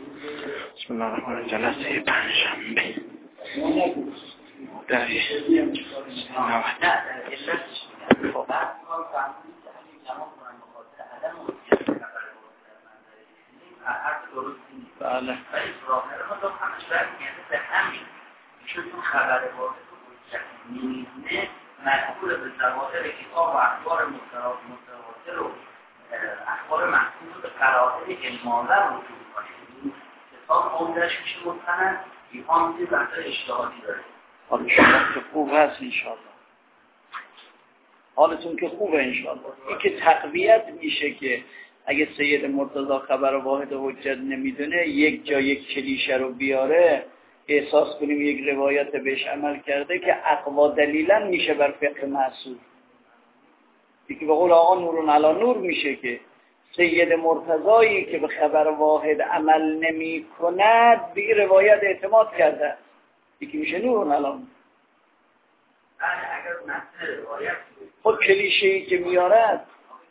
بسم الله الرحمن الرحیم. جلسه پنجشنبه داری بله چون خبر واحد نیست مجبور به ظواهر کتاب و اخبار متواتر و اخبار محکوم به قرائن اجمالا رجوع کنیم. کتاب عمده‌اش میشه مستند، ایهام یه بحث اجتهادی داره. حال شما که خوب هست انشاءالله، حالتون که خوبه انشاءالله. این که تقویت میشه که اگه سید مرتضی خبر واحد حجت نمیدونه یک جا یک کلیشه رو بیاره احساس کنیم یک روایت بهش عمل کرده که اقوا دلیلا میشه بر فقه معصور. یکی به قول آقا نورون علی نور میشه که سید مرتضایی که به خبر واحد عمل نمی کند به روایت اعتماد کرده، یکی میشه نورون علی نور. خود کلیشه‌ای که میارد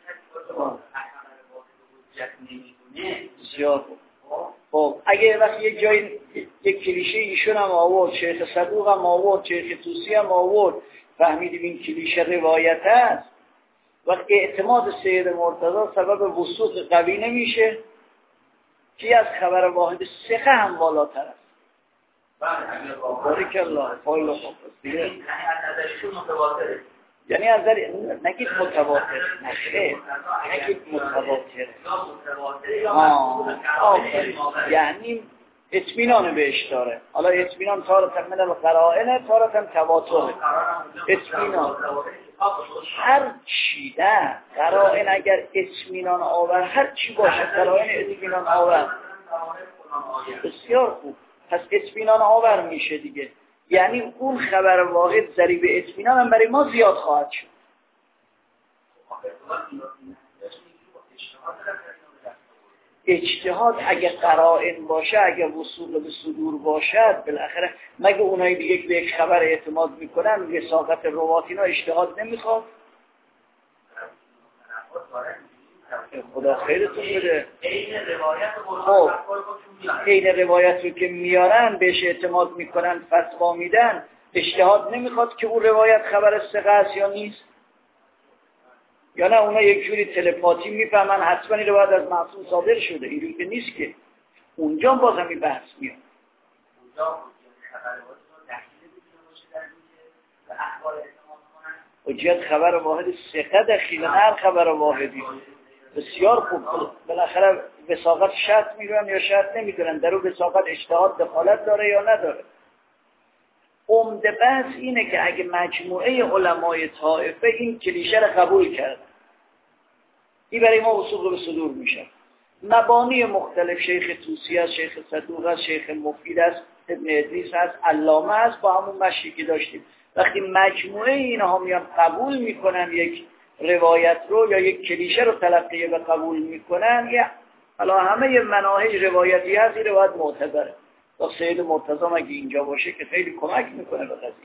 بسیار خب اگه وقتی یک جای یک کلیشه ایشون هم آورد، شیخ صدوق هم آورد، شیخ توسی هم آورد، فهمیدیم این کلیشه روایت است، وقتی اعتماد سید مرتضی سبب وثوق قوی نمیشه که از خبر واحد ثقه هم بالاتر است. بارک الله فایل خوب دیگه یعنی از نظر نگید متواتر، نگید متواتر، یعنی اطمینان بهش داره. حالا اطمینان تارة من القرائن تارة تواتر، اطمینان هر چی ده قرائن اگر اطمینان آور، هر چی باشه قرائن اطمینان آور بسیار خوب، پس اطمینان آور میشه دیگه. یعنی اون خبر واحد ضریب اطمینان هم برای ما زیاد خواهد شد. اجتهاد اگه قرائن باشه، اگه وصول به صدور باشد، بالاخره مگه اونایی دیگه که به یک خبر اعتماد میکنن وثاقت روات اینا اجتهاد نمیخواد؟ خدا خیرتون بده. خب این روایت رو که میارن بهش اعتماد میکنن، فتوا میدن، اجتهاد نمیخواد که اون روایت خبر ثقه است یا نیست؟ یا نه اونا یک جوری تلپاتی میفهمن حتما این روایت از معصوم صادر شده، اینجوری که نیست که. اونجا باز هم این بحث میاد. حجیت خبر واحد ثقه دخیل، نه هر خبر واحدی. بسیار خوب، بالاخره وثاقت شرط میدونن یا شرط نمیدونن، در اون وثاقت اجتهاد دخالت داره یا نداره. عمده بحث اینه که اگه مجموعه علمای طائفه این کلیشه رو قبول کردن، این برای ما وثوق به صدور میشه. مبانی مختلف، شیخ توسی است، شیخ صدوق است، شیخ مفید است، ابن ادریس است، علامه است، با همون مشی که داشتیم. وقتی مجموعه اینها میان قبول میکنن یک روایت رو یا یک کلیشه رو تلقی و قبول میکنن، یا حالا همه مناهج روایتی هست، این روایت معتبره. و سید مرتضی مگه اینجا باشه که خیلی کمک میکنه به قضیه.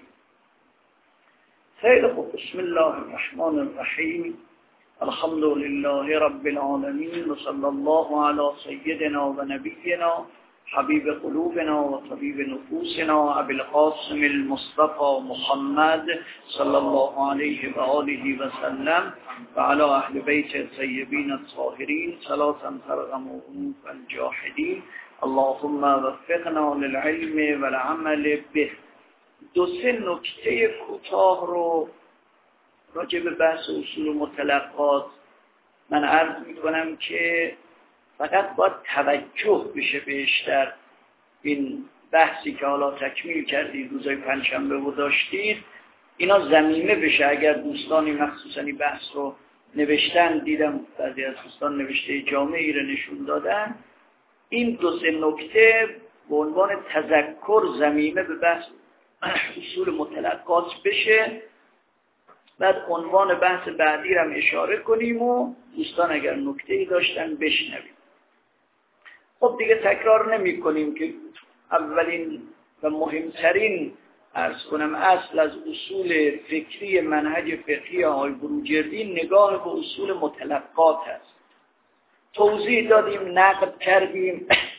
خیلی خوب. بسم الله الرحمن الرحیم. الحمد لله رب العالمین و صلی الله علی سیدنا و نبینا حبیب قلوبنا و طبیب نفوسنا ابی القاسم المصطفى محمد صلی الله علیه و آله و سلم و علی اهل بیت الطیبین الطاهرین صلاة ترغم عنوف الجاحدین اللهم وفقنا للعلم والعمل به. دو سه نکته کوتاه رو راجع به بحث اصول متلقات من عرض میکنم که فقط باید توجه بشه بهش در این بحثی که حالا تکمیل کردید روزای پنجشنبه و داشتید، اینا ضمیمه بشه. اگر دوستانی مخصوصا این بحث رو نوشتن، دیدم بعضی از دوستان نوشته جامعی رو نشون دادن، این دو سه نکته به عنوان تذکر ضمیمه به بحث اصول متلقات بشه. بعد عنوان بحث بعدی هم اشاره کنیم و دوستان اگر نکته‌ای داشتن بشنویم. خب دیگه تکرار نمی کنیم که اولین و مهمترین عرض کنم اصل از اصول فکری منهج فقهی آقای بروجردی نگاه به اصول متلقات هست. توضیح دادیم، نقد کردیم،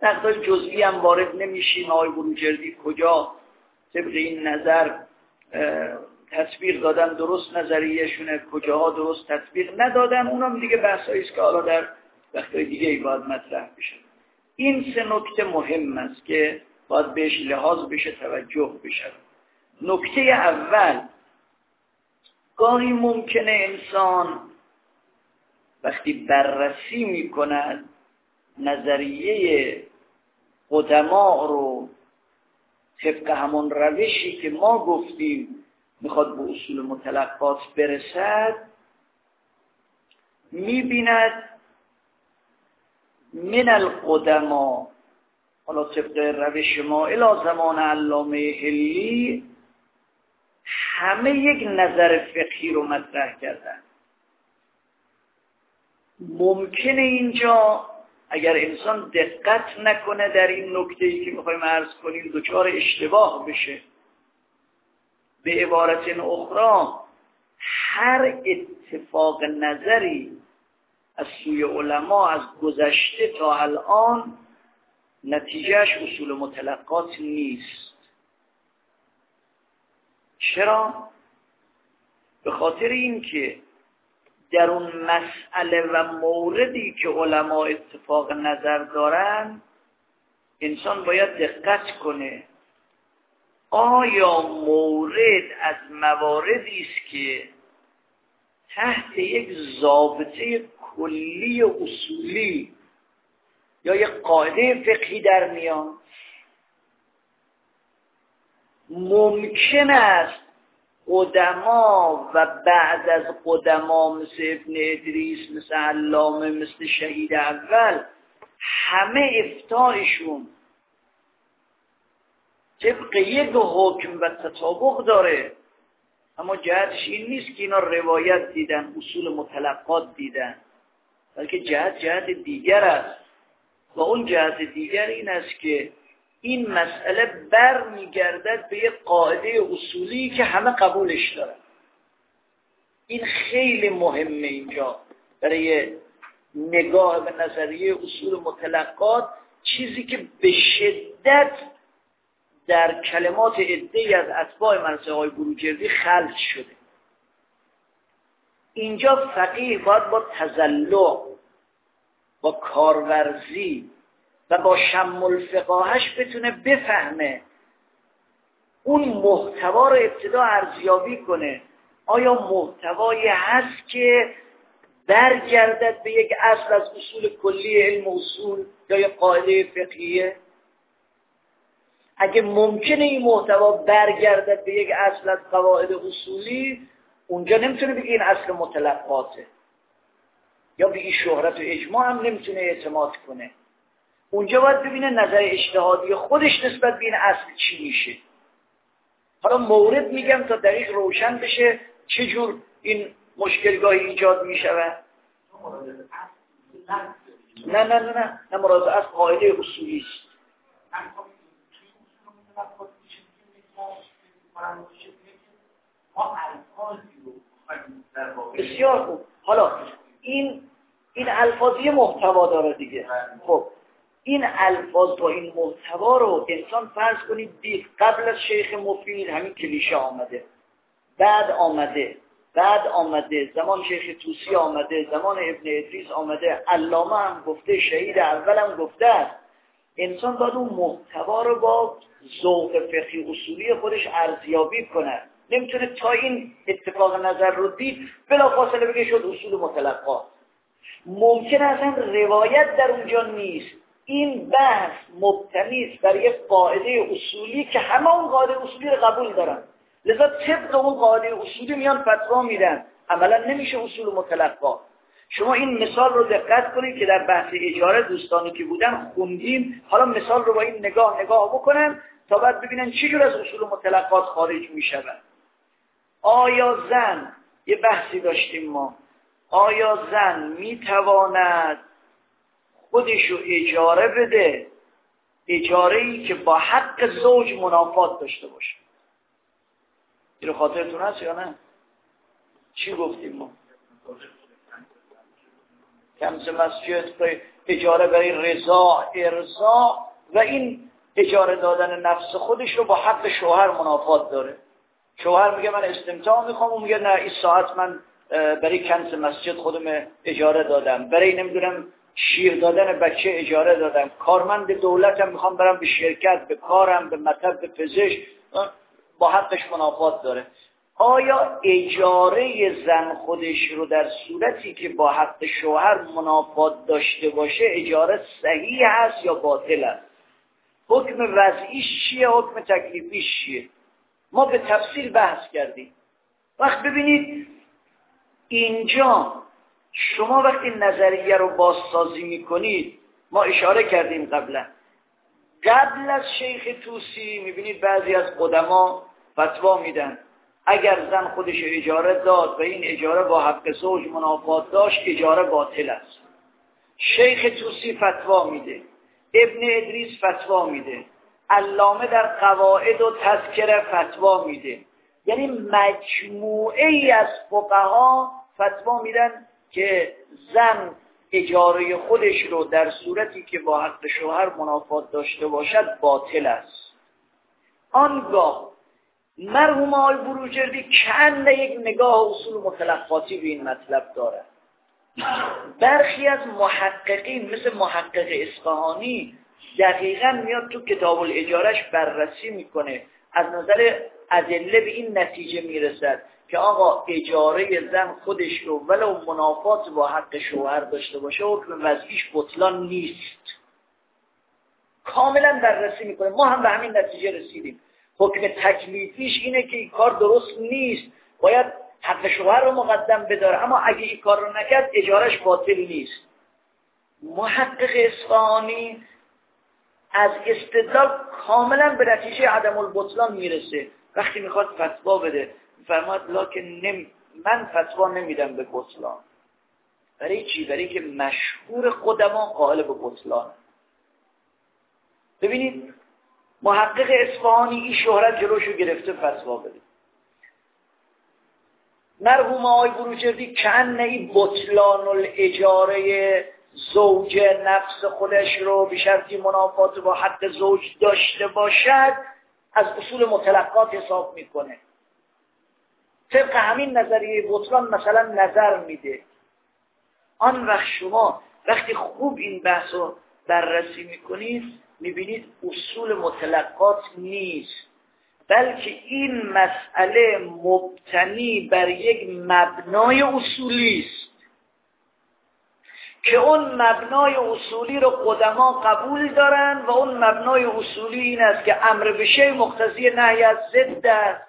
نقدای جزئی هم وارد نمیشیم. آقای بروجردی کجا طبق این نظر تطبیق دادن درست نظریهشونه، کجاها درست تطبیق ندادن، اونم دیگه بحثایی است که حالا در وقتای دیگه ای باید مطرح بشه. این سه نکته مهم است که باید بهش لحاظ بشه، توجه بشه. نکته اول، گاهی ممکنه انسان وقتی بررسی میکند نظریه قدما رو طبق همون روشی که ما گفتیم میخواد به اصول متلقات برسد، میبیند من القدما، حالا طبق روش ما الی زمان علامه حلی، همه یک نظر فقهی رو مطرح کردن. ممکنه اینجا اگر انسان دقت نکنه در این نکته‌ای که میخوایم عرض کنیم دچار اشتباه بشه. به عبارت اخرى، هر اتفاق نظری از سوی علما از گذشته تا الان نتیجهش اصول متلقات نیست. چرا؟ به خاطر اینکه در اون مسئله و موردی که علما اتفاق نظر دارن، انسان باید دقت کنه آیا مورد از مواردی است که تحت یک ضابطه کلی اصولی یا یک قاعده فقهی در میان. ممکن است قدما و بعد از قدما مثل ابن ادریس، مثل علامه، مثل شهید اول، همه افتایشون طبق یک حکم و تطابق داره، اما جهتش این نیست که اینا روایت دیدن، اصول متلقات دیدن، بلکه جهت دیگر است. و اون جهت دیگر این است که این مسئله بر میگردد به یک قاعده اصولی که همه قبولش دارن. این خیلی مهمه اینجا برای نگاه به نظریه اصول متلقات، چیزی که به شدت در کلمات عده‌ای از اتباع مرزه های بروجردی خلط شده. اینجا فقیه باید با تزلع، با کارورزی و با شم الفقاهش بتونه بفهمه اون محتوا رو ابتدا ارزیابی کنه. آیا محتوایی هست که برگردد به یک اصل از اصول کلی علم اصول یا یک قاعده فقهیه؟ اگه ممکنه این محتوا برگردد به یک اصل از قواعد اصولی، اونجا نمیتونه بگه این اصل متلقاته، یا به این شهرت و اجماع هم نمیتونه اعتماد کنه. اونجا باید ببینه نظر اجتهادی خودش نسبت به این اصل چی میشه. حالا مورد میگم تا دقیق روشن بشه چجور این مشکلگاهی ایجاد میشود. نه مراد از قاعده اصولی است. بسیار خوب. حالا این الفاظی محتوا داره دیگه. خب این الفاظ با این محتوا رو انسان فرض کنید دید قبل از شیخ مفید همین کلیشه آمده، بعد آمده زمان شیخ طوسی آمده، زمان ابن ادریس آمده، علامه هم گفته، شهید اول هم گفته. انسان باید اون محتوا رو با ذوق فقهی اصولی خودش ارزیابی کنه. نمیتونه تا این اتفاق نظر رو دید بلافاصله بگه شد اصول متلقات. ممکن اصلا روایت در اونجا نیست. این بحث مبتنی است بر یک قاعده اصولی که همه اون قاعده اصولی رو قبول دارن، لذا طبق اون قاعده اصولی میان فتوا میدن، عملا نمیشه اصول متلقات. شما این مثال رو دقت کنید که در بحث اجاره دوستانی که بودن خوندیم. حالا مثال رو با این نگاه بکنن تا بعد ببینن چجور از اصول متلقات خارج میشود. آیا زن، یه بحثی داشتیم ما، آیا زن میتواند خودشو اجاره بده، اجاره‌ای که با حق زوج منافات داشته باشه؟ این رو خاطرتون هست یا نه؟ چی گفتیم ما؟ کمس مسجد اجاره برای رضا، ارضا و این اجاره دادن نفس خودش رو با حق شوهر منافات داره. شوهر میگه من استمتاع میخوام، اون میگه نه این ساعت من برای کنز مسجد خودم اجاره دادم، برای نمیدونم شیر دادن بچه اجاره دادم، کارمند دولتم میخوام برم به شرکت، به کارم، به مطب، به پزشک، با حقش منافات داره. آیا اجاره زن خودش رو در صورتی که با حق شوهر منافات داشته باشه اجاره صحیح هست یا باطل است؟ حکم وضعیش چیه؟ حکم تکلیفیش چیه؟ ما به تفصیل بحث کردیم. وقت ببینید اینجا شما وقتی نظریه رو بازسازی میکنید، ما اشاره کردیم قبل از شیخ طوسی میبینید بعضی از قدما فتوا میدن اگر زن خودش اجاره داد و این اجاره با حق زوج منافات داشت اجاره باطل است. شیخ طوسی فتوا میده، ابن ادریس فتوا میده، علامه در قواعد و تذکره فتوا میده. یعنی مجموعه ای از فقها فتوا میدن که زن اجاره خودش رو در صورتی که با حق شوهر منافات داشته باشد باطل است. آنگاه مرحوم آقای بروجردی چند یک نگاه اصول متلقاتی به این مطلب دارد. برخی از محققین مثل محقق اصفهانی دقیقاً میاد تو کتاب الاجارش بررسی میکنه، از نظر ادله به این نتیجه میرسد که آقا اجاره زن خودش رو ولو منافات با حق شوهر داشته باشه حکم وضعیش بطلان نیست. کاملا بررسی میکنه. ما هم به همین نتیجه رسیدیم. حکم تکلیفیش اینه که این کار درست نیست، باید حق شوهر رو مقدم بداره، اما اگه این کار رو نکرد اجارش باطل نیست. محقق اصفهانی از استدلال کاملا به نتیجه عدم البطلان میرسه. وقتی میخواد فتوا بده فرماد لکن من فتوا نمیدم به بطلان. برای چی؟ برای که مشهور قدما قائل به بطلان. ببینید محقق اصفهانی این شهرت جلوشو گرفته فتوا بده. مرحوم آقای بروجردی کأنه بطلان الاجاره زوج نفس خودش رو به شرطی منافات با حق زوج داشته باشد از اصول متلقات حساب میکنه. طبق همین نظریه بطلان مثلا نظر میده. آن وقت شما وقتی خوب این بحث رو بررسی میکنید میبینید اصول متلقات نیست، بلکه این مسئله مبتنی بر یک مبنای اصولی است که اون مبنای اصولی رو قدما قبول دارن و اون مبنای اصولی این است که امر به شیء مقتضی نهی از ضد است.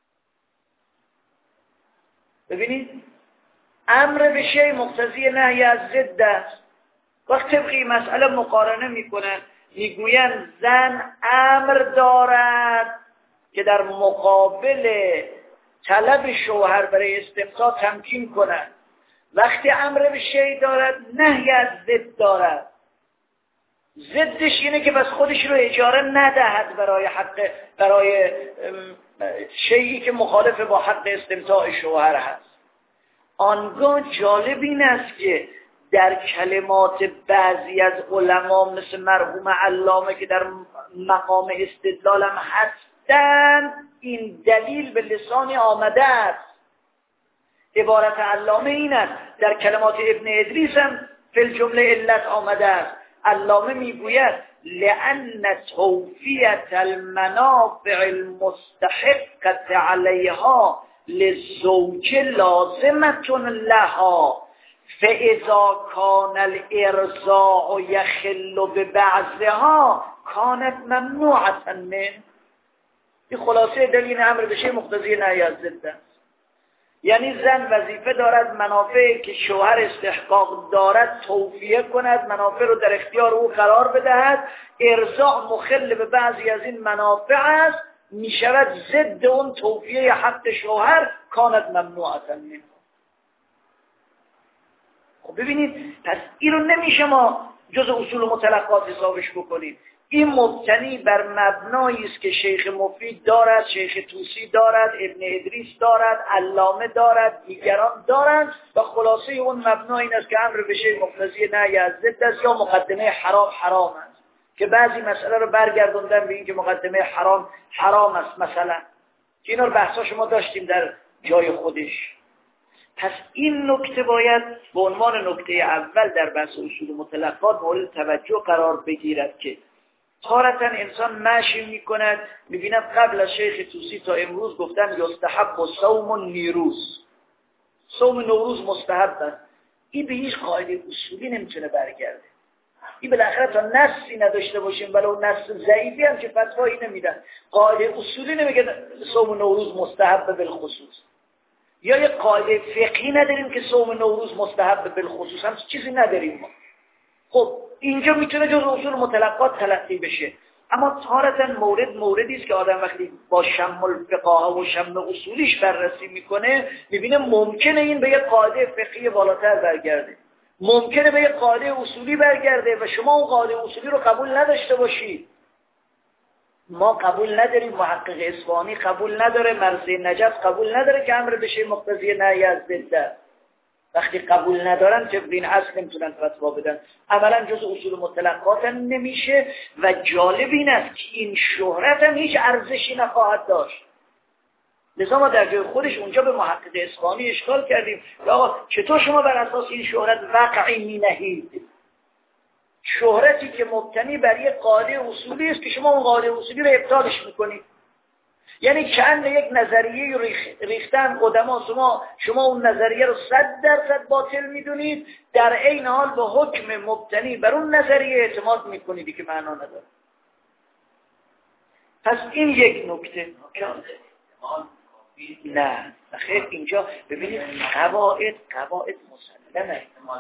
ببینید امر به شیء مقتضی نهی از ضد است. وقتی طبق این مسئله مقارنه میکنن میگوین زن امر دارد که در مقابل طلب شوهر برای استمتاع تمکین کند. وقتی امر به شیء دارد نهی از ضد دارد. ضدش اینه که بس خودش رو اجاره ندهد برای شیئی که مخالف با حق استمتاع شوهر هست. آنگاه جالب این است که در کلمات بعضی از علما مثل مرحوم علامه که در مقام استدلال هم هستند این دلیل به لسان آمده است. عبارت علامه این است، در کلمات ابن ادریس هم فی الجمله علت آمده است. علامه میگوید لأن توفیت المنافع المستحقة علیها للزوج لازمة لها فاذا کان الارضاء یخل ببعضها کانت ممنوعة منه. این خلاصه دلیل امر به شیء مقتضی نهی از ضد است. یعنی زن وظیفه دارد منافعی که شوهر استحقاق دارد توفیه کند، منافع رو در اختیار او قرار بدهد. ارضاء مخل به بعضی از این منافع است، می شود ضد اون توفیه حق شوهر، کانت ممنوعة منه. خب ببینید پس این رو نمیشه ما جز اصول متلقات حسابش بکنید. این مبتنی بر مبنایی است که شیخ مفید دارد، شیخ طوسی دارد، ابن ادریس دارد، علامه دارد، دیگران دارند و خلاصه اون مبنا این است که امر به شیء مقتضی نهی از ضد است یا مقدمه حرام است که بعضی مسئله رو برگردوندن به این که مقدمه حرام است مثلا. اینا رو بحثا شما داشتیم در جای خودش. پس این نکته باید به عنوان نکته اول در بحث اصول مطلقات مورد توجه قرار بگیرد که تارتا انسان مشی میکند، میبیند قبل از شیخ طوسی تا امروز گفتن یستحب و صوم نیروز، صوم نوروز مستحب است. این به هیچ قاعده اصولی نمیتونه برگرده. این بالاخره تا نصی نداشته باشیم ولو نص ضعیفی هم که فتوایی نمیدن، قاعده اصولی نمیگه صوم نوروز مستحب بالخصوص، یا یه قاعده فقهی نداریم که صوم نوروز مستحب بالخصوص، هم چیزی نداریم ما. خب اینجا میتونه جز اصول مطلقات تلقی بشه، اما تارتا موردی است که آدم وقتی با شم الفقهاء و شم اصولیش بررسی میکنه میبینه ممکنه این به یه قاعده فقهی بالاتر برگرده، ممکنه به یه قاعده اصولی برگرده و شما اون قاعده اصولی رو قبول نداشته باشید. ما قبول نداریم، محقق اصفهانی قبول نداره، مرضی نجف قبول نداره که امر بشه مقتضی نهی از ضد. وقتی قبول ندارن طبق این اصل نمیتونن فتوا بدن، اولا جز اصول مطلقات هم نمیشه و جالب این است که این شهرت هم هیچ ارزشی نخواهد داشت. لذا ما در جای خودش اونجا به محقق اصفهانی اشکال کردیم آقا چطور شما بر اساس این شهرت وقعی می نهید؟ شهرتی که مبتنی بر یک قاعده اصولی است که شما اون قاعده اصولی رو ابطالش میکنید. یعنی چند یک نظریه ریختن قدما، شما اون نظریه رو 100% باطل میدونید، در عین حال به حکم مبتنی بر اون نظریه اعتماد میکنید که معنا نداره. پس این یک نکته. نه خیر، اینجا ببینید قواعد مسلمه.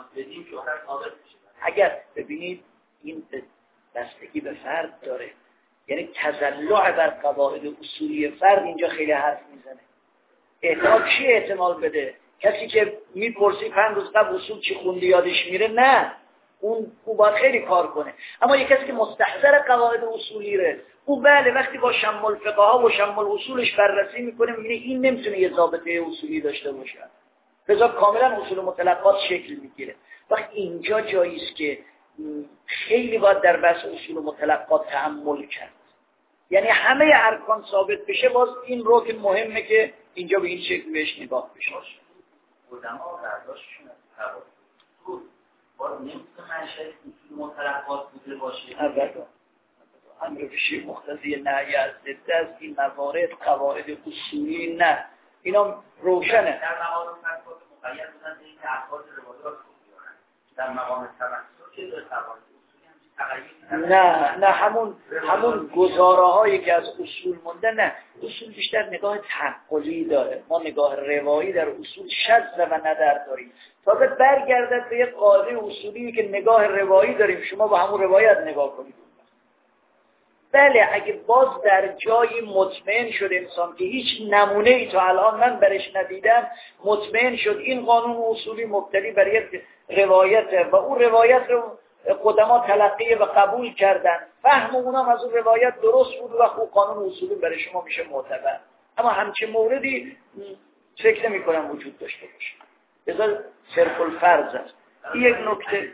اگر ببینید این بستگی به فرد داره، یعنی تزلع بر قواعد اصولی فرد اینجا خیلی حرف میزنه. احتمال چی احتمال بده؟ کسی که میپرسی 5 روز قبل اصول چی خوندی یادش میره؟ نه، اون باید خیلی کار کنه. اما یک کسی که مستحضر قواعد اصولی ره، او بله وقتی با شم الفقهاء و شم الاصولش بررسی میکنه میبینه این نمیتونه یه ضابطه اصولی داشته باشه، لذا کاملا اصول مطلقات شکل میگیره. وقت اینجا جایی است که خیلی باید در بحث اصول مطلقات تأمل کرد، یعنی همه ارکان ثابت بشه. باز این رکن مهمه که اینجا به این شکل بهش نگاه بشه. علما برداشتشون از قواعد باید نمیتونه منشأ اصول مطلقات بوده باشه. ابدا امر به شیء مقتضی نهی از ضد است. این موارد قواعد اصولی نه، اینا روشنه. در مقام فتوات مقید بودن به این که افراد روایات رو بیارن. در مقام تمسک که داره قواعد اصولی نه همون گزاره هایی که از اصول مونده، نه اصول بیشتر نگاه تعقلی داره، ما نگاه روایی در اصول شذ و ندر داریم. تازه برگردد به یک قاعده اصولی که نگاه روایی داریم، شما با همون روایت نگاه کنید. بله اگه باز در جایی مطمئن شد انسان که هیچ نمونه ای تا الان من برش ندیدم، مطمئن شد این قانون اصولی مبتنی بر یک روایت و اون روایت رو قدما تلقی و قبول کردن، فهم اونم از اون روایت درست بود و خوب قانون اصولی برای شما میشه معتبر. اما همچه موردی فکر نمی کنم وجود داشته باشه، لذا صرف الفرض است. این یک نکته.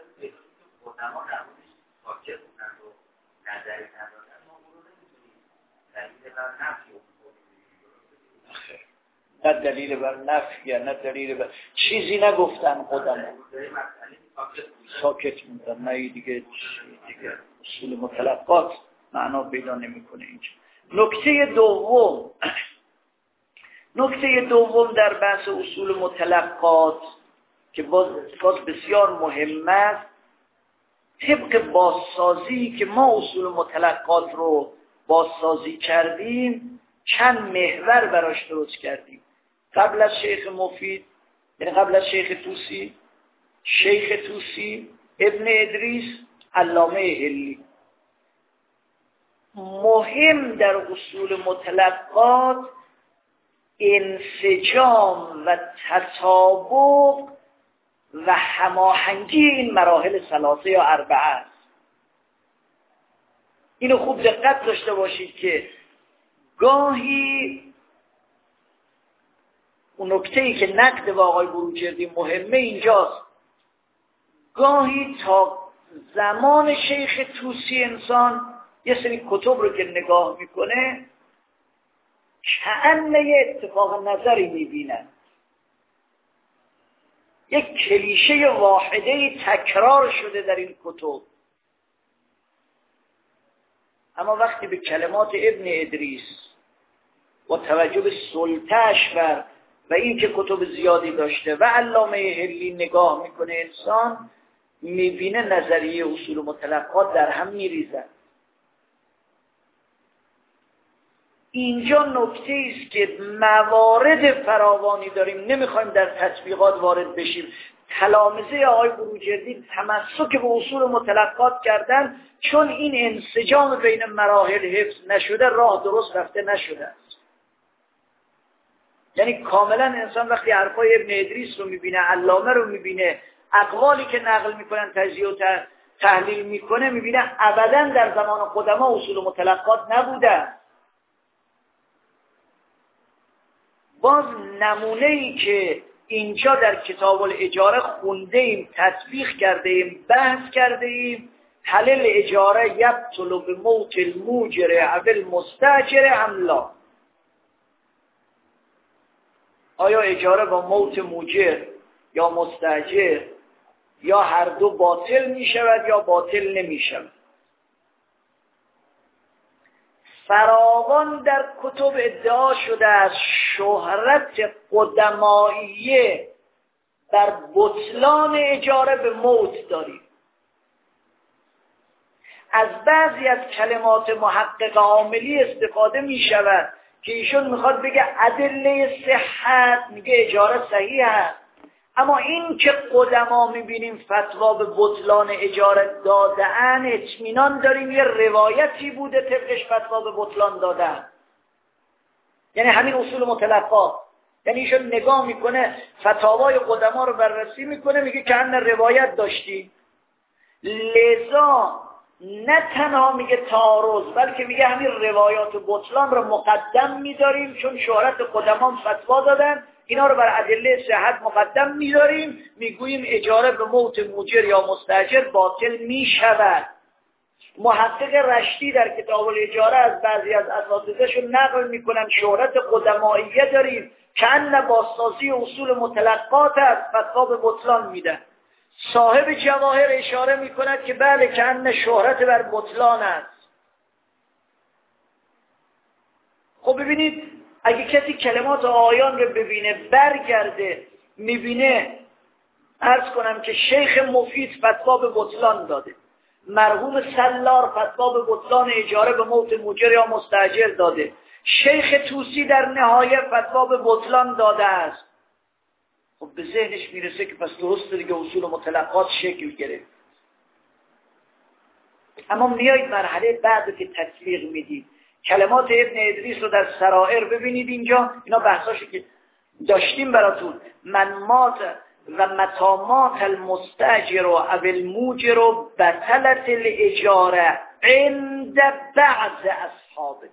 نه دلیل بر نفی نه دلیل بر چیزی نگفتن قدما، ساکت موندن. نه دیگه اصول مطلقات معنا پیدا نمیکنه اینجا. نکته دوم در بحث اصول مطلقات که باز بسیار مهم است، طبق بازسازی که ما اصول مطلقات رو بازسازی کردیم چند محور براش درست کردیم. قبل از شیخ مفید، یعنی قبل از شیخ طوسی، ابن ادریس، علامه حلی. مهم در اصول مطلقات انسجام و تطابق و هماهنگی این مراحل ثلاثه یا اربعه است. اینو خوب دقت داشته باشید که گاهی اون نکته‌ای که نقد با آقای بروجردی مهمه اینجاست، گاهی تا زمان شیخ طوسی انسان یه سری کتب رو که نگاه میکنه کأنه یه اتفاق نظری میبینه، یک کلیشه واحده تکرار شده در این کتب. اما وقتی به کلمات ابن ادریس و توجه به سلطه‌اش و این که کتب زیادی داشته و علامه حلی نگاه میکنه، انسان میبینه نظریه اصول مطلقات در هم میریزن. اینجا نکته است که موارد فراوانی داریم، نمیخوایم در تطبیقات وارد بشیم. تلامذه آقای بروجردی تمسک به اصول مطلقات کردن چون این انسجام بین مراحل حفظ نشده، راه درست رفته نشده است. یعنی کاملا انسان وقتی حرفای ابن ادریس رو میبینه، علامه رو میبینه، اقوالی که نقل میکنن تجزیه و تحلیل میکنه، میبینه ابدا در زمان قدما اصول مطلقات نبوده. باز نمونه‌ای که اینجا در کتاب الاجاره خونده ایم، تطبیق کرده ایم، بحث کرده ایم، هل الاجاره یبطل بموت الموجر او المستاجر ام لا؟ آیا اجاره با موت موجر یا مستاجر یا هر دو باطل می شود یا باطل نمی شود؟ فراوان در کتب ادعا شده از شهرت قدمائیه بر بطلان اجاره به موت داریم. از بعضی از کلمات محقق عاملی استفاده می شود که ایشون میخواد بگه ادله صحت، میگه اجاره صحیح است. اما این که قدما میبینیم فتوا به بطلان اجاره دادن، اطمینان داریم یه روایتی بوده طبقش فتوا به بطلان دادن، یعنی همین اصول مطلقات. یعنی ایشون نگاه میکنه فتاوای قدما رو بررسی میکنه، میگه که همین روایت داشتی، لذا نه تنها میگه تعارض، بلکه میگه همین روایات بطلان رو مقدم میداریم چون شهرت قدما فتوا دادن، اینا رو بر ادله صحت مقدم میداریم، میگوییم اجاره به موت موجر یا مستاجر باطل میشود. محقق رشتی در کتاب الاجاره از بعضی از اساتذه‌شون نقل میکنن شهرت قدمائیه داریم که ان بازسازی اصول مطلقات است، فتوا به بطلان میدن. صاحب جواهر اشاره میکند که بله که ان شهرت بر بطلان است. خب ببینید، اگه کسی کلمات آیان رو ببینه، برگرده میبینه، عرض کنم که شیخ مفید فتوا به بطلان داده، مرحوم سلار فتوا به بطلان اجاره به موت موجر یا مستاجر داده، شیخ طوسی در نهایه فتوا به بطلان داده است. خب به ذهنش میرسه که پس درست دیگه اصول مطلقات شکل گرفت. اما میایید مرحله بعد که تطبیق میدید، کلمات ابن ادریس رو در سرائر ببینید. اینجا اینا بحثاشو که داشتیم براتون، من مات و متا مات المستاجر و الموجر بطلت الاجاره عند بعض اصحابنا.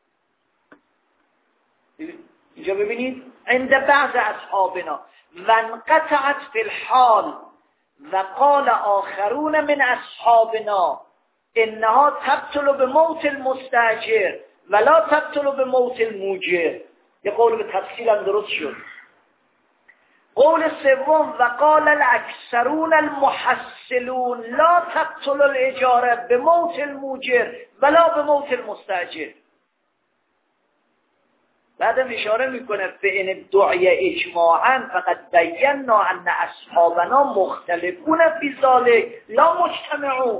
اینجا ببینید عند بعض اصحابنا و انقطعت فی الحال و قال آخرون من اصحابنا انها تبطل به موت المستاجر ولا تبطل به موت الموجر. یه قول به تفصیل هم درست شد. قول سوم و قال الاکثرون المحصلون لا تبطل الاجاره به موت الموجر ولا به موت المستاجر. بعدم اشاره میکنه فإن ادعی اجماعا فقد بینا ان اصحابنا مختلفون فی ذلک لا مجتمعون.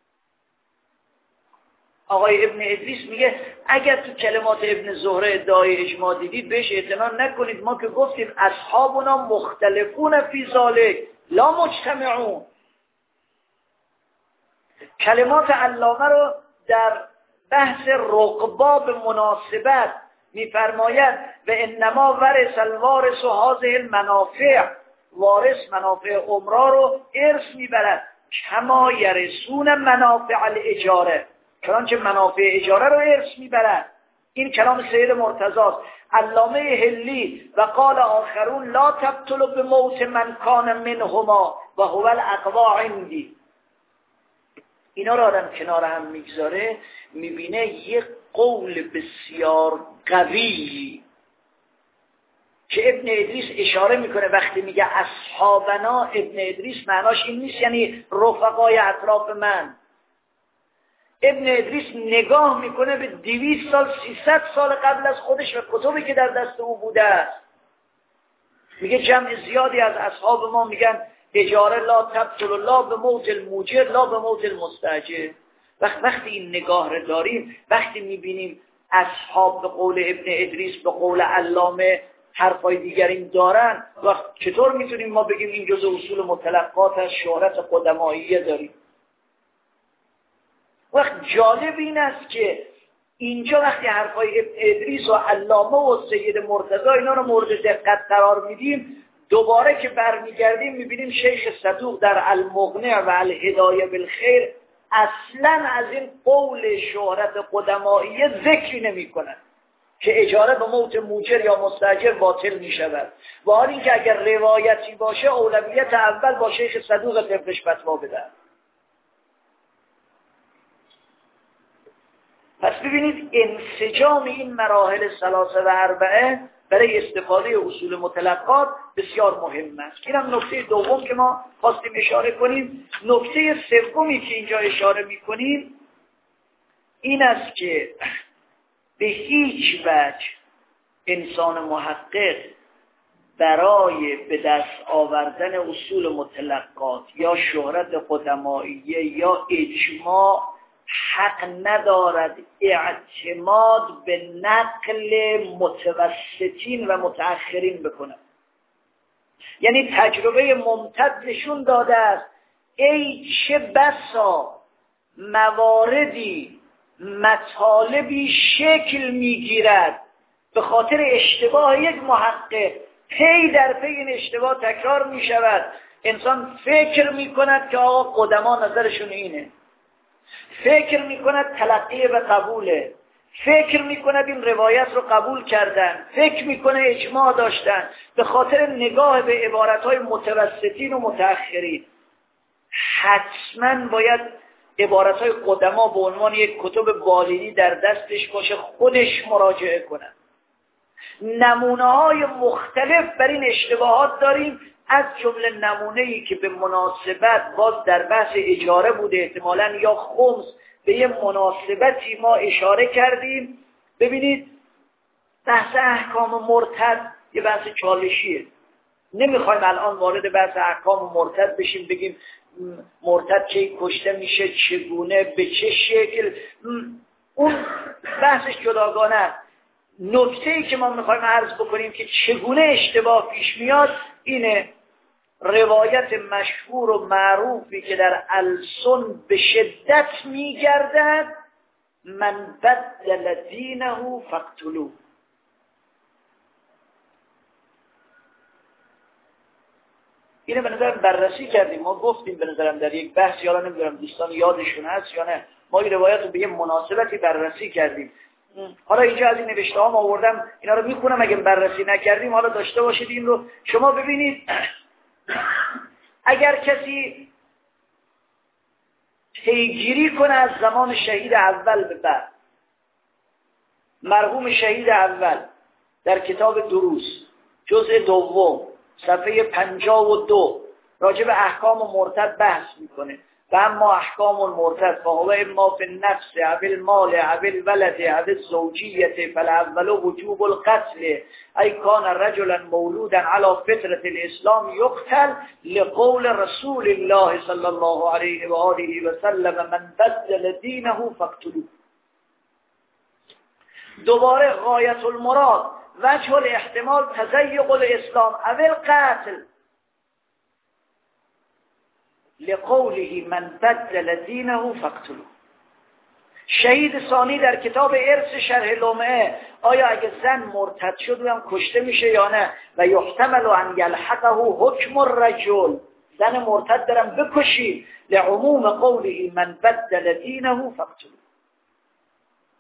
آقای ابن ادریس میگه اگر تو کلمات ابن زهره ادعای اجماع دیدید بهش اعتنا نکنید، ما که گفتیم اصحابنا مختلفون فی ذلک لا مجتمعون. کلمات علامه رو در بحث رقبا به مناسبت میفرماید و انما ورث الوارث هذه المنافع، وارث منافع عمرا رو ارث میبرد کما یرثون منافع الاجاره. چنانچه منافع اجاره رو ارث میبرن. این کلام سید مرتضی است. علامه هلی و قال آخرون لا تبطل بموت من کان منهما و هو الاقوا عندی. اینا رو آدم کنار هم میگذاره میبینه یک قول بسیار قوی که ابن ادریس اشاره میکنه وقتی میگه اصحابنا. ابن ادریس معناش این نیست یعنی رفقای اطراف من. ابن ادریس نگاه میکنه به 200 سال 300 سال قبل از خودش و کتبی که در دست او بوده است. میگه جمع زیادی از اصحاب ما میگن اجاره لا تبطل لا به موت الموجر لا به موت المستاجر. وقتی این نگاه رو داریم، وقتی میبینیم اصحاب به قول ابن ادریس به قول علامه حرفای دیگرین دارن، وقت چطور میتونیم ما بگیم این جزء اصول متلقات از شهرت قدمائیه داریم؟ وقت جالب این است که اینجا وقتی حرفای ابن ادریس و علامه و سید مرتضی اینا رو مورد دقت قرار میدیم، دوباره که برمیگردیم میبینیم شیخ صدوق در المغنی و الهدایه بالخیر اصلا از این قول شهرت قدمائیه ذکری نمی کنند که اجاره به موت موجر یا مستاجر باطل می شود. و حال این که اگر روایتی باشه اولویت اول با شیخ صدوق طبقش فتوا بدن. پس ببینید انسجام این مراحل 3 و 4 برای استفاده اصول متلقات بسیار مهم است. اینم نکته دوم که ما خواستیم اشاره کنیم. نکته سومی که اینجا اشاره می‌کنیم این است که به هیچ وجه انسان محقق برای به دست آوردن اصول متلقات یا شهرت قدمائیه یا اجماع حق ندارد اعتماد به نقل متوسطین و متأخرین بکنه. یعنی تجربه ممتد نشون داده است ای چه بسا مواردی مطالبی شکل میگیرد به خاطر اشتباه یک محقق، پی در پی این اشتباه تکرار میشود. انسان فکر میکند که آقا قدما نظرشون اینه، فکر میکند تلقی و قبوله، فکر میکند این روایت رو قبول کردن، فکر میکنه اجماع داشتن به خاطر نگاه به عبارتهای متوسطین و متأخرین. حتما باید عبارتهای قدما به عنوان یک کتب بالینی در دستش باشه، خودش مراجعه کنه. نمونه‌های مختلف بر این اشتباهات داریم، از جمله نمونه‌ای که به مناسبت باز در بحث اجاره بوده احتمالاً یا خمس به یه مناسبتی ما اشاره کردیم. ببینید بحث احکام مرتد یه بحث چالشیه. نمیخوایم الان وارد بحث احکام مرتد بشیم بگیم مرتد کی کشته میشه، چگونه، به چه شکل، اون بحثش جداگانه است. نکته‌ای که ما میخوایم عرض بکنیم که چگونه اشتباه پیش میاد اینه: روایت مشهور و معروفی که در السن به شدت میگردد من بدل دینه فاقتلوه. اینو به نظرم بررسی کردیم، ما گفتیم به نظرم در یک بحث، یالا نمیدونم دوستان یادشون هست یا نه، ما این روایت رو به یه مناسبتی بررسی کردیم. حالا اینجا از این نوشته ها آوردم، اینا رو میخونم، اگه بررسی نکردیم حالا داشته باشید این رو. شما ببینید اگر کسی پیگیری کنه از زمان شهید اول به بعد، مرحوم شهید اول در کتاب دروس جزء دوم صفحه 52 راجع به احکام مرتد بحث میکنه. و اما احکام المرتد فهو اما فی النفس او المال او الولد او الزوجیت فالاول وجوب القتل ای کان رجلا مولودا علی فطرة الاسلام یقتل لقول رسول الله صلی الله علیه و آله و سلم من بدل دینه فاقتلوه. دوباره غایت المراد وجه الاحتمال تضیق الاسلام او القتل لقوله من بدل دینه فاقتلوه. شهید ثانی در کتاب ارث شرح لمعه آیا اگه زن مرتد شد هم کشته میشه یا نه؟ و یحتمل ان یلحقه حکم الرجل، زن مرتد دارم بکشی، لعموم قوله من بدل دینه فاقتلوه.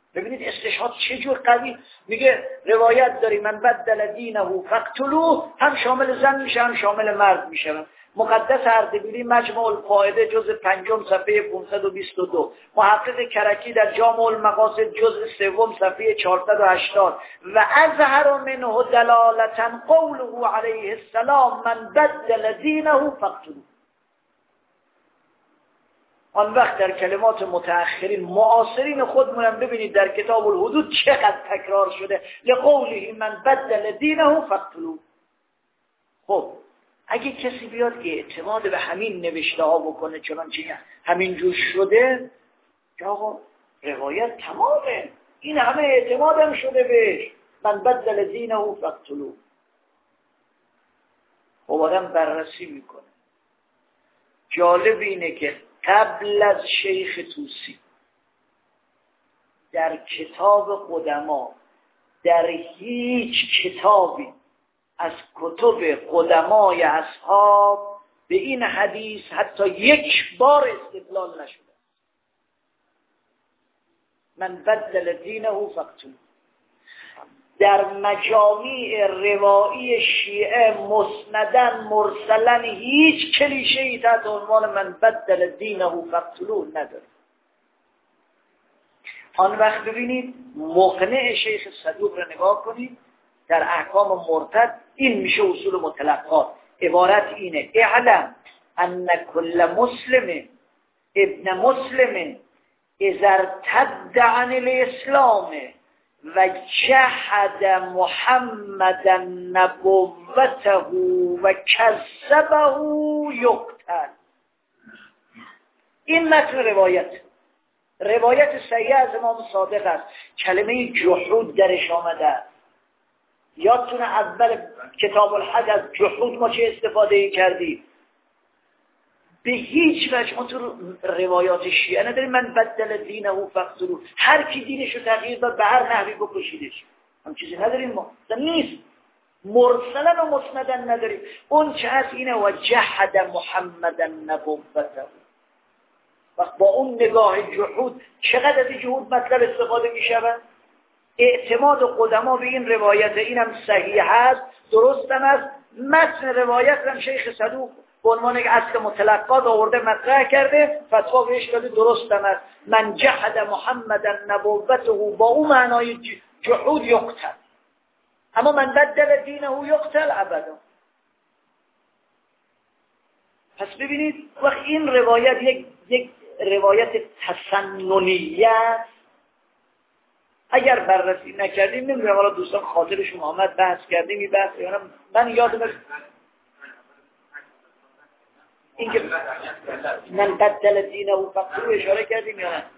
ببینید استشهاد چه جور قوی. میگه روایت داری من بدل دینه فقتلوه، هم شامل زن میشه هم شامل مرد میشه. مقدس اردبیلی مجموع الفائده جزء 5 صفحه 522، محقق کرکی در جامع المقاصد جزء 3 صفحه 480 و اظهر منه دلالتا قوله علیه السلام من بدل دینه فقتلوه. آن وقت در کلمات متأخرین معاصرین خودمونم ببینید در کتاب الحدود چقدر تکرار شده لقوله من بدل دینه فقتلوه. خب اگه کسی بیاد اعتماد به همین نوشته ها بکنه چنانچه همین جور شده که آقا روایت تمامه، این همه اعتمادم شده بهش، من بدل دینه فقتلوه. خب آدم بررسی میکنه. جالب اینه که قبل از شیخ طوسی در کتاب قدما در هیچ کتابی از کتب قدمای اصحاب به این حدیث حتی یک بار استدلال نشده. من بدل دینه فقتلوه. در مجامع روایی شیعه مسندن مرسلن هیچ کلیشه‌ای تحت عنوان من بدل دینه فقتلوه نداره. آن وقت ببینید مقنع شیخ صدوق رو نگاه کنید در احکام مرتد. این میشه اصول متلقات. عبارت اینه اعلم ان کل مسلم ابن مسلم اذا ارتد عن الاسلام و جحد محمدا نبوته و کذبه یقتل. این متن روایت صحیح از امام صادق است. کلمه جحود درش آمده. یادتونه اول کتاب الحج از جحود ما چه استفاده کردیم؟ به هیچ وجه ما تو روایات شیعه نداریم من بدل دینه فقتلوه. هر کی دینش رو تغییر داد به هر نحوی بکشیدش. هم چیزی نداریم ما. نیست. مرسلا و مسندن نداریم. اون چه هست اینه و جحد محمدا نبوته. وقت با اون نگاه جحود چقدر از جحود مطلب استفاده می شود؟ اعتماد قدما به این روایت اینم صحیح هست، درست هم است. متن روایت هم شیخ صدوق به عنوان یک اصل متلقات آورده مطرح کرده، فتوا بهش داده، درست هم است. من جحد محمدا نبوته با اون معنای جحود یقتل، اما من بدل دینه یقتل ابدا. پس ببینید وقت این روایت یک روایت تسننیه است. اگر بررسی نکردیم نمیدونم حالا دوستان خاطرشون آمد بحث کردیم این بحث یا نه. من یادم اینکه من بدل دینه و فقتلوه اشاره کردیم یا نه.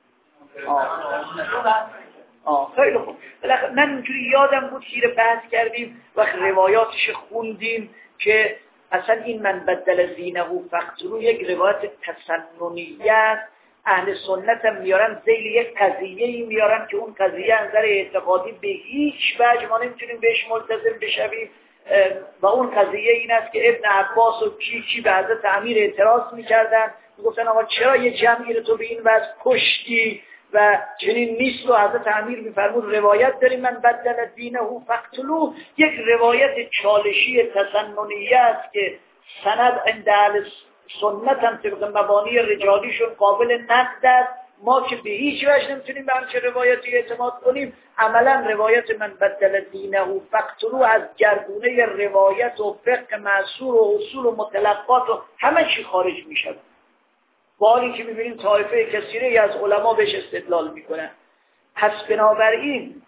خیلی خوب. من اینجوری یادم بود که بحث کردیم و روایاتش خوندیم که اصلا این من بدل دینه و فقتلوه یک روایت تسننیه است. اهل سنت هم میارن ذیل یک قضیه‌ای میارن که اون قضیه از نظر اعتقادی به هیچ وجه ما نمیتونیم بهش ملتزم بشویم و اون قضیه این است که ابن عباس و کی به حضرت امیر اعتراض میکردن، میگفتن آقا چرا یه جمعی رو تو به این وجه کشتی و چنین نیست و حضرت امیر میفرمود روایت داریم من بدل دینه فقتلوه. یک روایت چالشی تسننیه است که سند عند اهل سنت هم طبق مبانی رجالیشون قابل نقد است. ما که به هیچ وجه نمیتونیم به همچه روایتی اعتماد کنیم. عملا روایت من بدل دینه فقتلوه از گردونه روایت و فقه معصور و اصول و متلقات و همه چی خارج میشه. با حالی که میبینیم طایفه کثیری از علما بهش استدلال میکنن. پس بنابراین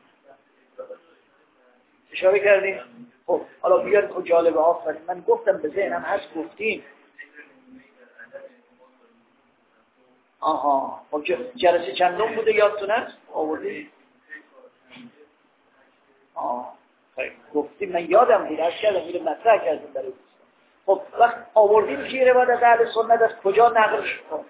اشاره کردیم. خب حالا بیاد که جالبه آفرین من گفتم به ذهنم هست گفتیم. آها خب جلسه چندم بوده یادتون است؟ آوردی؟ گفتیم من یادم بود از کردم میره مطرح کردیم برای خب وقت آوردیم که روایت از اهل سنت از کجا نقل شد؟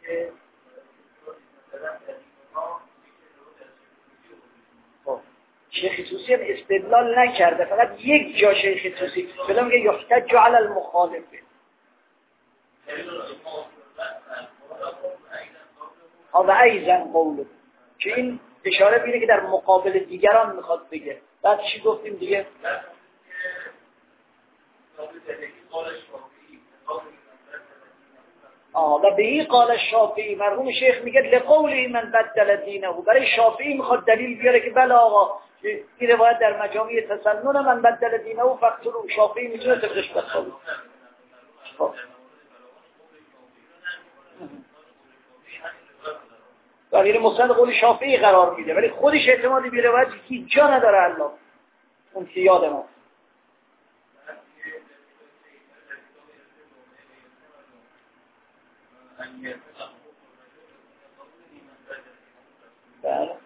شیخ طوسی هم استدلال نکرده، فقط یک جا شیخ طوسی بلا میگه یحتج علی المخالف. و ایزن قوله، که این اشاره بینه که در مقابل دیگران میخواد بگه. بعد چی گفتیم دیگه؟ و به این قال شافعی، مرحوم شیخ میگه لقوله من بدل دینه، برای شافعی میخواد دلیل بیاره که بله آقا این روایت در مجامع تسنن من بدل دینه و فقتلو. شافعی میتونه تفرش بخواد. غیر مسند قول شافعی قرار میده، ولی خودش اعتمادی به روایت هیچ جا نداره. الله اون که یاد ما بله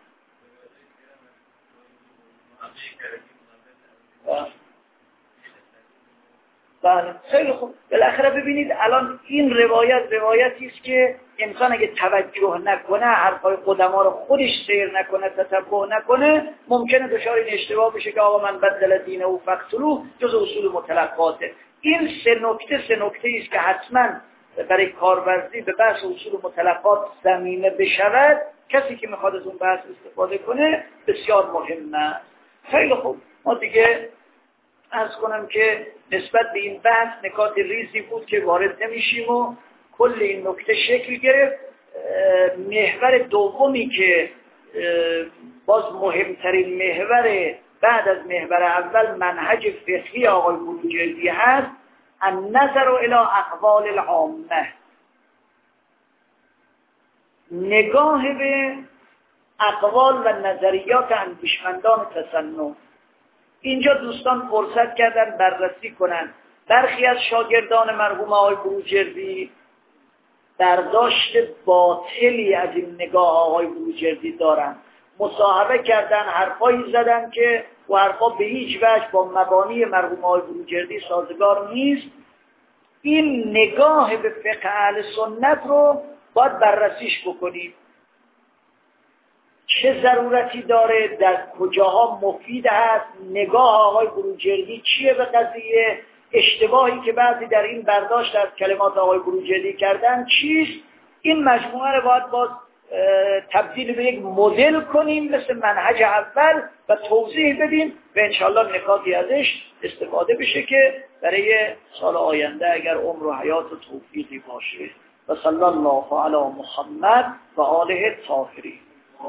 بله خیلی خوب. بالاخره ببینید الان این روایتی است که انسان اگه توجه نکنه، حرفای قدما رو خودش سیر نکنه، تتبع نکنه، ممکنه دچار این اشتباه بشه که آقا من بدل دینه و فقتلو جز اصول متلقاته. این سه نکته است که حتما برای کارورزی به بحث اصول متلقات زمینه بشود. کسی که میخواد از اون بحث استفاده کنه بسیار مهمه. خیلی خوب، ما دیگه عرض کنم که نسبت به این بحث نکات ریزی بود که وارد نمیشیم و کل این نکته شکل گرفت. محور دومی که باز مهمترین محور بعد از محور اول منهج فقهی آقای بروجردی هست، النظر الی اقوال العامه، نگاه به اقوال و نظریات اندیشمندان تسنن. اینجا دوستان فرصت کردن بررسی کنن. برخی از شاگردان مرحوم آقای بروجردی برداشت باطلی از این نگاه آقای بروجردی دارن، مصاحبه کردن، حرفایی زدن که و حرفا به هیچ وجه با مبانی مرحوم آقای بروجردی سازگار نیست. این نگاه به فقه اهل سنت رو باید بررسیش بکنیم. چه ضرورتی داره، در کجاها مفید هست، نگاه آقای بروجردی چیه به قضیه، اشتباهی که بعضی در این برداشت از کلمات آقای بروجردی کردن چیست. این مجموعه رو باید باز تبدیل به یک مدل کنیم مثل منهج اول و توضیح بدیم و انشاءالله نکاتی ازش استفاده بشه که برای سال آینده اگر عمر و حیات و توفیقی باشه. و صلی الله علی محمد و آله الطاهرین.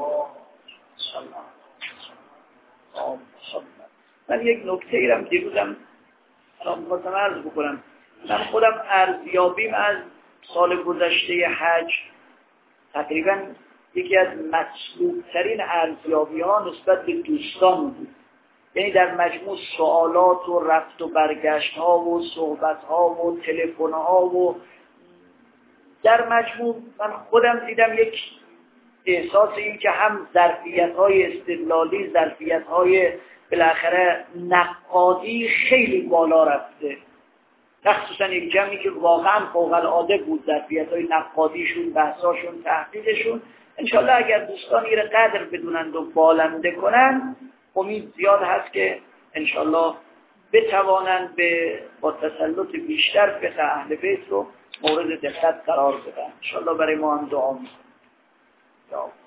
من یک نکته ایرم دیروزم خواستم عرض بکنم. من خودم ارزیابیم از سال گذشته حج تقریبا یکی از مطلوب ترین ارزیابی ها نسبت به دوستان بود. یعنی در مجموع سوالات و رفت و برگشت ها و صحبت ها و تلفن ها و در مجموع من خودم دیدم یک احساس این که هم ظرفیت‌های استدلالی، ظرفیت‌های بالاخره نقادی خیلی بالا رفته، مخصوصا یک جمعی که واقعا فوق العاده بود ظرفیت‌های نقادیشون، بحثاشون، تحقیقشون. انشالله اگر دوستان این قدر بدونند و بالنده کنن، امید زیاد هست که انشالله بتوانند با تسلط بیشتر فقه اهل بیت رو مورد دقت قرار بدن. انشالله برای ما هم دعا می‌کنم.